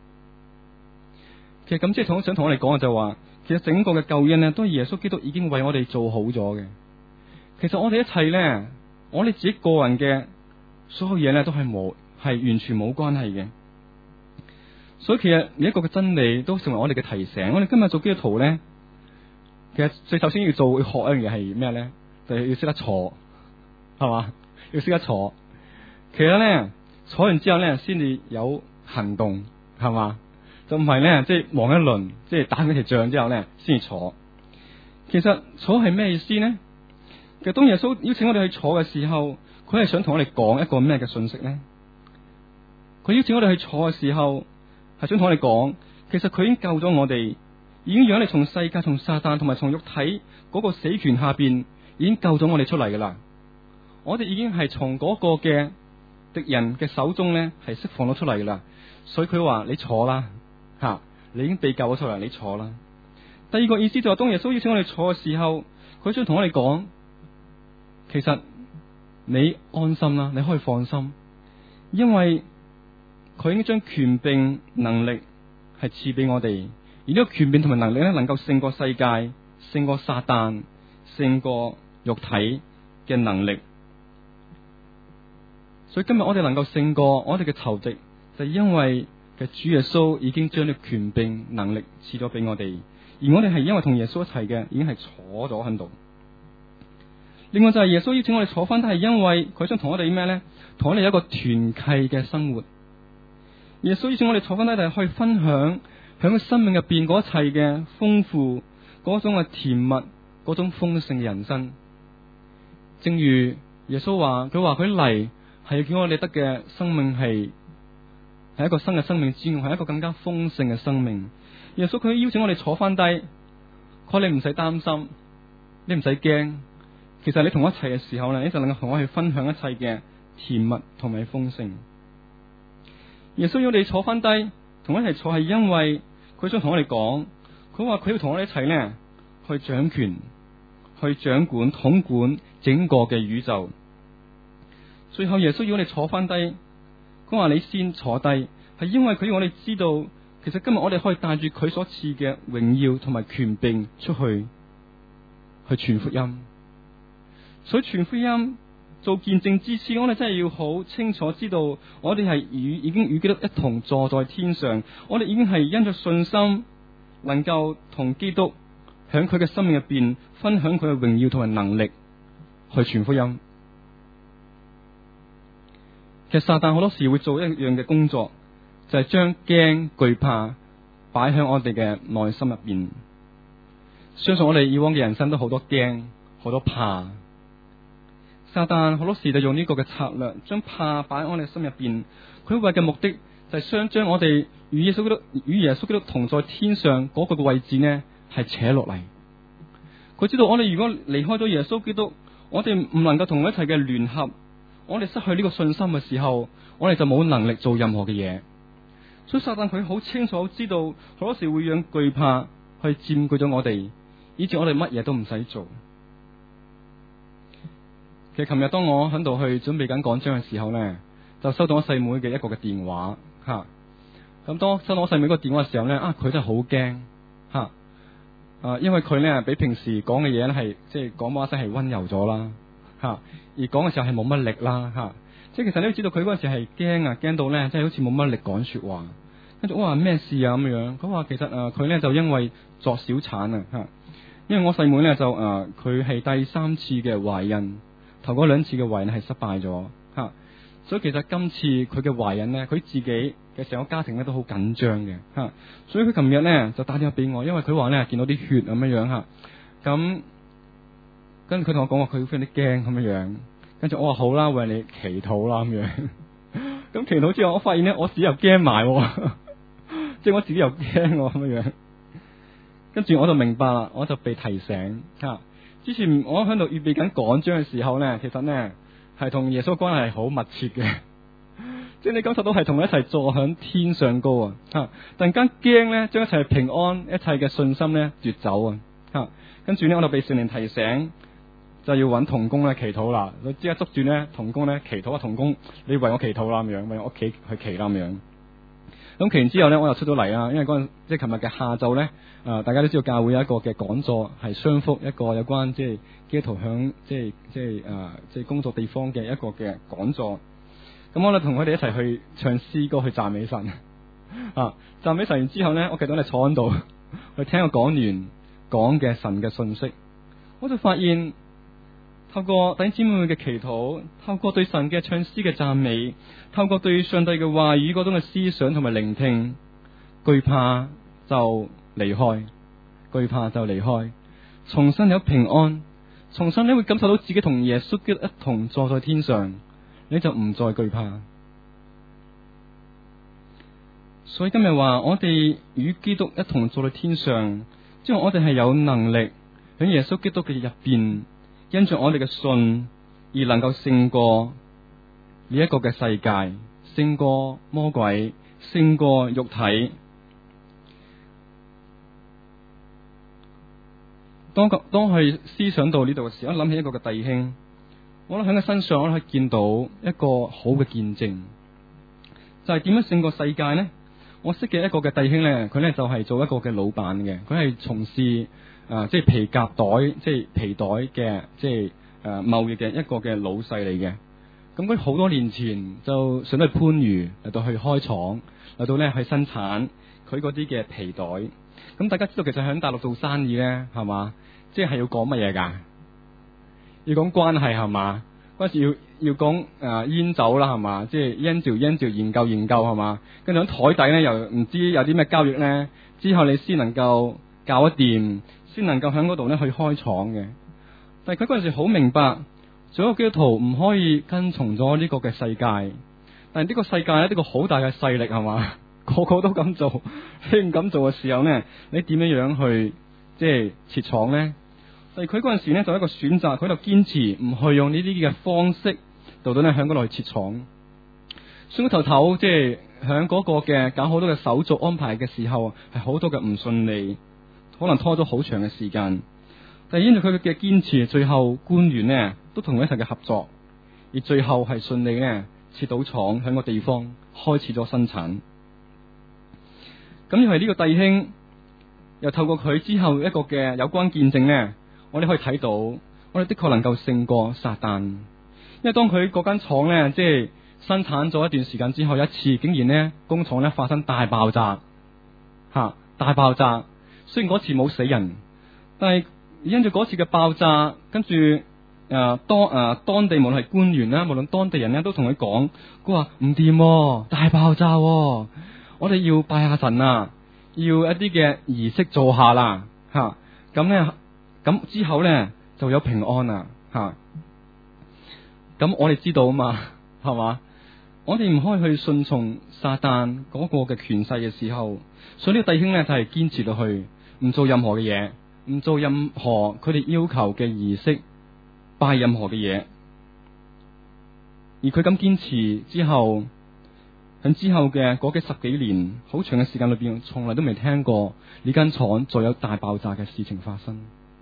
S2: 其實咁即係想同我哋講嘅就話，其實整個嘅救恩呢，都係耶穌基督已經為我哋做好咗嘅。其實我哋一切呢，我哋自己個人嘅所有嘢呢，都係完全冇關係嘅。所以其實呢一個嘅真理都成為我哋嘅提醒。我哋今日做基督徒呢，其實最首先要學一樣嘢係咩呢？就係要識得坐，係嘛？要識得坐。其實呢，坐完之後呢，先至有行動，係嘛？就唔係呢，即係忙一輪，即係打完條仗之後呢，先至坐。其實坐係咩意思呢？其實當耶穌邀請我哋去坐嘅時候，佢係想同我哋講一個咩嘅信息呢？佢邀請我哋去坐嘅時候，係想同我哋講，其實佢已經救咗我哋，已經讓我哋從世界、從撒旦同埋從肉體嗰個死權下邊，已經救咗我哋出嚟噶啦。我哋已經係從嗰個嘅敵人嘅手中呢，係釋放咗出嚟噶啦。所以佢話你坐啦，吓，你已經被救咗出嚟，你坐啦。第二個意思就係當耶穌邀請我哋坐嘅時候，佢想同我哋講，其實你安心啦，你可以放心，因為佢已經將權柄能力係賜俾我哋，而呢個權柄同埋能力咧，能夠勝過世界、勝過撒旦、勝過肉體嘅能力。所以今日我哋能夠勝過我哋嘅仇敵，就係因為嘅主耶穌已經將呢個權柄能力賜咗俾我哋，而我哋係因為同耶穌一齊嘅，已經係坐咗喺度。另外就係耶穌邀請我哋坐翻低，係因為佢想同我哋咩呢？同我哋有一個團契嘅生活。耶穌邀請我哋坐翻低，就係去分享喺佢生命入邊嗰一切嘅豐富，嗰種嘅甜蜜，嗰種豐盛嘅人生。正如耶穌話，佢話佢嚟係要叫我哋得嘅生命係一個新嘅生命之外，係一個更加豐盛嘅生命。耶穌佢邀請我哋坐翻低，佢話你唔使擔心，你唔使驚。其實你同我一齊嘅時候咧，你就能夠同我去分享一切嘅甜蜜同埋豐盛。耶穌要你坐翻低，同我一齊坐，係因為佢想同我哋講，佢話佢要同我哋一齊呢去掌權， 去掌管統管整個嘅宇宙。最後耶穌要我哋坐翻低，佢話你先坐低，係因為佢要我哋知道，其實今日我哋可以帶住佢所賜嘅榮耀同埋權柄出去傳福音。所以傳福音做見證之前，我哋真係要好清楚知道，我哋係已經與基督一同坐在天上，我哋已經係因着信心能夠同基督響佢嘅生命入邊分享佢嘅榮耀同埋能力去傳福音。其實撒旦好多時會做一樣嘅工作，就係將驚懼怕擺喺我哋嘅內心入邊。相信我哋以往嘅人生都好多驚，好多怕。撒旦好多時就用呢個嘅策略，將怕擺喺我哋心入邊。佢為嘅目的就係想將我哋與耶穌基督同在天上嗰個嘅位置呢，係扯落嚟。佢知道我哋如果離開咗耶穌基督，我哋唔能夠同佢一齊嘅聯合，我哋失去呢個信心嘅時候，我哋就冇能力做任何嘅嘢。所以撒旦佢好清楚知道，好多時會讓懼怕去佔據咗我哋，以致我哋乜嘢都唔使做。其實琴日當我喺度去準備緊講章嘅時候呢，就收到我細妹嘅一個嘅電話吓。咁當收到我細妹個電話嘅時候呢，佢真係好驚吓，因為佢呢比平時講嘅嘢呢係即係講話聲係溫柔咗啦吓，而講嘅時候係冇乜力啦吓。即係其實你都知道佢嗰陣時係驚到呢，即係好似冇乜力講說話。跟住我話咩事啊咁樣，佢話其實佢呢就因為作小產啊吓，因為我細妹呢就佢係第3次嘅懷孕。頭嗰2次嘅懷孕係失敗咗吓，所以其實今次佢嘅懷孕呢，佢自己嘅成個家庭咧都好緊張嘅吓，所以佢琴日呢就打電話俾我，因為佢話呢見到啲血咁樣樣吓，咁跟住佢同我講話佢非常之驚咁樣樣，跟住我話好啦，為你祈禱啦咁樣，咁祈禱之後我發現呢，我自己又驚埋，即係我自己又驚咁樣樣，跟住我就明白啦，我就被提醒吓。之前我喺度預備緊講章嘅時候呢，其實呢係同耶穌關係好密切嘅，即係你感受到係同佢一齊坐響天上高啊！吓，突然間驚呢，將一切平安、一切嘅信心呢奪走啊！吓，跟住呢，我就被聖靈提醒，就要揾同工咧祈禱啦。佢即刻捉住呢同工呢祈禱啊，同工你為我祈禱啦咁樣，為我屋企去祈啦咁樣。咁祈完之後呢，我又出咗嚟啦，因為嗰陣即係琴日嘅下晝呢，大家都知道教會有一個嘅講座係雙福，一個有關即係基督徒響即係工作地方嘅一個嘅講座。咁我咧同佢哋一齊去唱詩歌去讚美神啊！讚美神完之後呢，我記得我哋坐喺度去聽個講員講嘅神嘅信息，我就發現透過弟兄姊妹嘅祈禱，透過對神嘅唱詩嘅讚美，透過對上帝嘅話語嗰種嘅思想同埋聆聽，懼怕就離開，懼怕就離開，重新有平安，重新你會感受到自己同耶穌基督一同坐在天上，你就唔再懼怕。所以今日話我哋與基督一同坐在天上，即係我哋係有能力喺耶穌基督嘅入邊，因着我哋嘅信而能夠勝過呢一個嘅世界，勝過魔鬼，勝過肉體。當去思想到呢度嘅時候，我諗起一個嘅弟兄，我諗喺佢身上我可以見到一個好嘅見證，就係點樣勝過世界呢？我識嘅一個嘅弟兄呢，佢呢就係做一個嘅老闆嘅，佢係從事即係皮夾袋，即係皮袋嘅，即係貿易嘅一個嘅老細嚟嘅。咁佢好多年前就上到去番禺嚟到去開廠，嚟到呢去生產佢嗰啲嘅皮袋。咁大家知道其實喺大陸做生意呢，係嘛，即係要講乜嘢噶？要講關係係嘛？嗰時要講煙酒啦係嘛？即係研究研究係嘛？跟住喺台底呢，又唔知有啲咩交易呢，之後你先能夠搞得掂，先能夠喺嗰度呢去開廠嘅。但係佢嗰陣時好明白，做一個基督徒唔可以跟從咗呢個嘅世界。但係呢個世界呢，呢個好大嘅勢力係嘛？個個都咁做，你唔敢做嘅時候呢，你點樣去即係設廠呢？但係佢嗰陣時呢，就一個選擇，佢就堅持唔去用呢啲嘅方式，到底呢響嗰度去設廠。所以頭即係響嗰個嘅搞好多嘅手續安排嘅時候，係好多嘅唔順利，可能拖咗好長嘅時間。 但係因為佢嘅堅持，最後官員呢都同佢一齊嘅合作，而最後係順利呢設到廠喺個地方開始咗生產。咁因為呢個弟兄又透過佢之後一個嘅有關見證呢，我哋可以睇到，我哋的確能夠勝過撒旦。因為當佢嗰間廠呢，即係生產咗一段時間之後，一次竟然呢工廠呢發生大爆炸，大爆炸。雖然嗰次冇死人，但係因住嗰次嘅爆炸，跟住當地無論係官員啦，無論當地人咧，都同佢講，佢話唔掂，大爆炸，我哋要拜下神啊，要一啲嘅儀式做下啦，咁咧，咁之後咧就有平安啦，咁我哋知道啊嘛，係嘛？我哋唔可以去順從撒旦嗰個嘅權勢嘅時候，所以呢個弟兄咧就係堅持落去，唔做任何嘅嘢，唔做任何佢哋要求嘅儀式，拜任何嘅嘢。而佢咁堅持之後，喺之後嘅嗰幾十幾年，好長嘅時間裏邊，從來都未聽過呢間廠再有大爆炸嘅事情發生。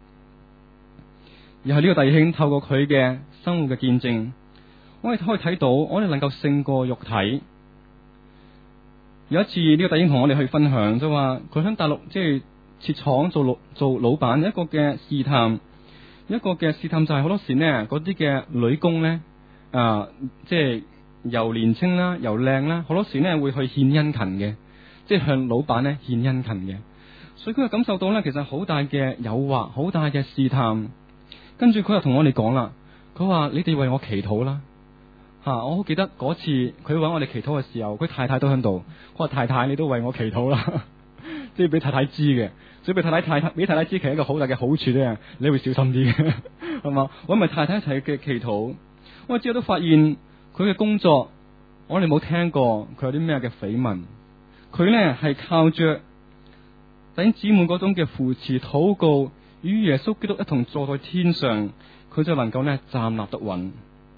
S2: 而係呢個弟兄透過佢嘅生活嘅見證，我哋可以睇到，我哋能夠勝過肉體。有一次呢個弟兄同我哋去分享，就話佢喺大陸即係設廠做老闆，一個嘅試探就係好多時呢嗰啲嘅女工呢，即係又年青啦又靚啦，好多時呢會去獻殷勤嘅，即係向老闆呢獻殷勤嘅。所以佢又感受到呢，其實好大嘅誘惑，好大嘅試探。跟住佢又同我哋講啦，佢話你哋為我祈禱啦。我好記得嗰次佢揾我哋祈禱嘅時候，佢太太都喺度。我話太太，你都為我祈禱啦，即係俾太太知嘅。所以俾太太知，其實一個好大嘅好處咧，你會小心啲嘅，係嘛？我咪太太一齊嘅祈禱。我之後都發現佢嘅工作，我哋冇聽過佢有啲咩嘅緋聞。佢咧係靠着弟兄姊妹嗰種嘅扶持禱告，與耶穌基督一同坐在天上，佢就能夠咧站立得穩。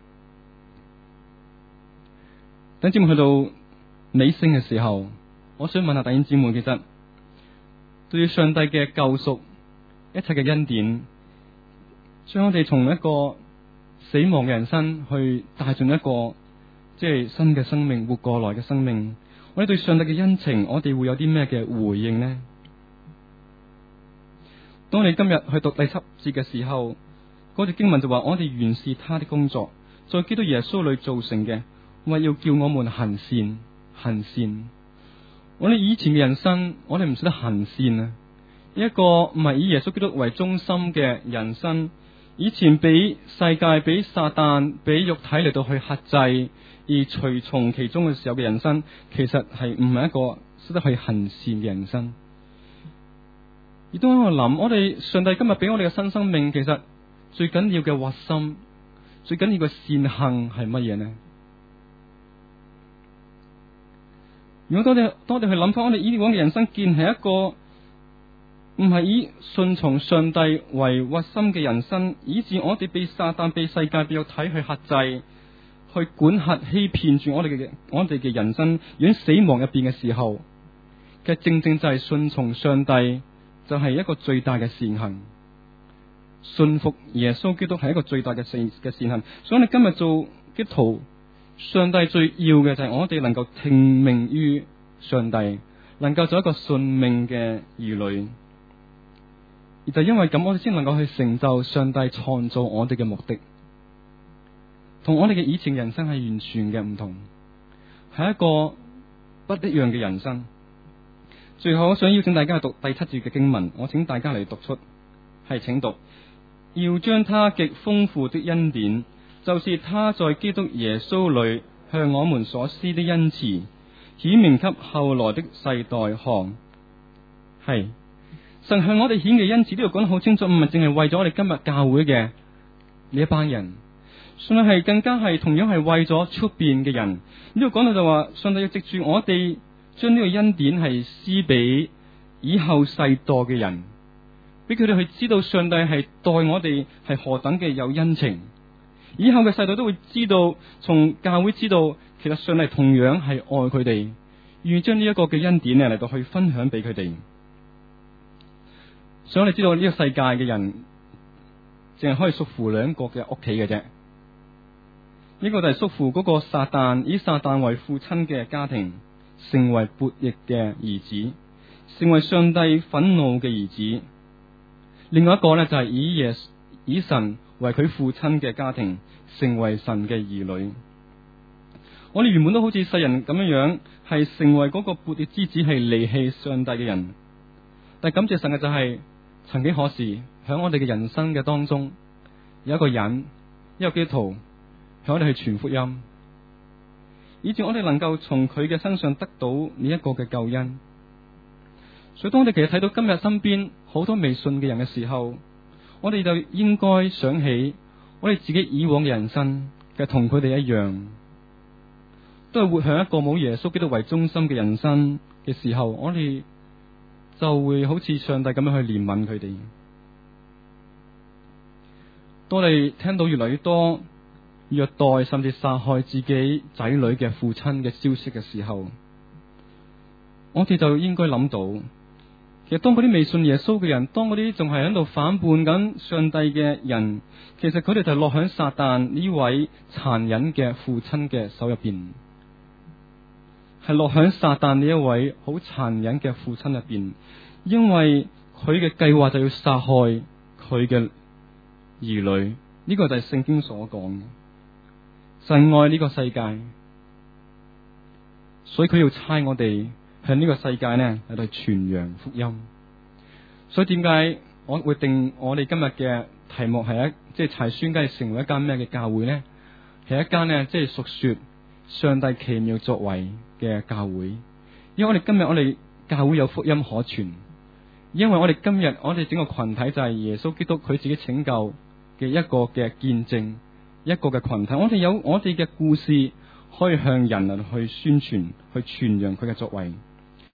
S2: 弟兄姊妹去到尾聲嘅時候，我想問下弟兄姊妹，其實對上帝嘅救贖，一切嘅恩典，將我哋從一個死亡嘅人生去帶進一個即係新嘅生命，活過來嘅生命，我哋對上帝嘅恩情，我哋會有啲咩嘅回應呢？當你今日去讀第7節嘅時候，嗰段經文就話：我哋原是他的工作，在基督耶穌裏造成嘅，為要叫我們行善，行善。我哋以前嘅人生，我哋唔識得行善啊！一個唔係以耶穌基督為中心嘅人生，以前俾世界、俾撒旦、俾肉體嚟到去克制，而隨從其中嘅時候嘅人生，其實係唔係一個識得去行善嘅人生。而當我諗，我哋上帝今日俾我哋嘅新生命，其實最緊要嘅核心、最緊要嘅善行係乜嘢呢？如果多啲去諗翻，我哋以往嘅人生建係一個唔係以順從上帝為核心嘅人生，以致我哋被撒旦、被世界、被肉體去克制、去管轄、欺騙住我哋嘅人生，而喺死亡入邊嘅時候，其實正正就係順從上帝，就係一個最大嘅善行。信服耶穌基督係一個最大嘅善行。所以我哋今日做基督徒，上帝最要嘅就係我哋能夠聽命於上帝，能夠做一個順命嘅兒女。而就因為咁，我哋先能夠去成就上帝創造我哋嘅目的，同我哋嘅以前人生係完全嘅唔同，係一個不一樣嘅人生。最後我想邀請大家去讀第7節嘅經文，我請大家嚟讀出，係請讀：要將他極豐富的恩典，就是他在基督耶穌裏向我們所施的恩慈，顯明給後來的世代看。係神向我哋顯嘅恩慈，呢度講得好清楚，唔係淨係為咗我哋今日教會嘅呢一班人，上帝係更加係同樣係為咗出邊嘅人。呢度講到就話，上帝要藉住我哋將呢個恩典係施俾以後世代嘅人，俾佢哋去知道上帝係待我哋係何等嘅有恩情。以後嘅世代都會知道，從教會知道，其實上帝同樣係愛佢哋，願意將呢一個嘅恩典嚟到去分享俾佢哋。所以我哋知道呢個世界嘅人淨係可以屬乎兩個嘅屋企嘅啫。呢個就係屬乎嗰個撒旦，以撒旦為父親嘅家庭，成為悖逆嘅兒子，成為上帝憤怒嘅兒子。另外一個呢，就係以神為佢父親嘅家庭，成為神嘅兒女。我哋原本都好似世人咁樣樣，係成為嗰個悖逆之子，係離棄上帝嘅人。但係感謝神嘅就係，曾幾何時喺我哋嘅人生嘅當中，有一個人，一個基督徒向我哋去傳福音，以致我哋能夠從佢嘅身上得到呢一個嘅救恩。所以當我哋其實睇到今日身邊好多未信嘅人嘅時候，我哋就應該想起我哋自己以往嘅人生，其實同佢哋一樣，都係活喺一個冇耶穌基督為中心嘅人生嘅時候，我哋就會好似上帝咁樣去憐憫佢哋。當我哋聽到越嚟越多虐待甚至殺害自己仔女嘅父親嘅消息嘅時候，我哋就應該諗到，其實當嗰啲未信耶穌嘅人，當嗰啲仲係喺度反叛緊上帝嘅人，其實佢哋就落響撒旦呢位殘忍嘅父親嘅手入邊，係落響撒旦呢一位好殘忍嘅父親入邊，因為佢嘅計劃就要殺害佢嘅兒女。呢個就係聖經所講嘅，神愛呢個世界，所以佢要差我哋向呢個世界呢嚟到傳揚福音。所以點解我會定我哋今日嘅題目係即係柴孫街成為一間咩嘅教會呢？係一間呢，即係述說上帝奇妙作為嘅教會。因為我哋今日我哋教會有福音可傳，因為我哋今日我哋整個群體就係耶穌基督佢自己拯救嘅一個嘅見證，一個嘅群體。我哋有我哋嘅故事可以向人去宣傳，去傳揚佢嘅作為。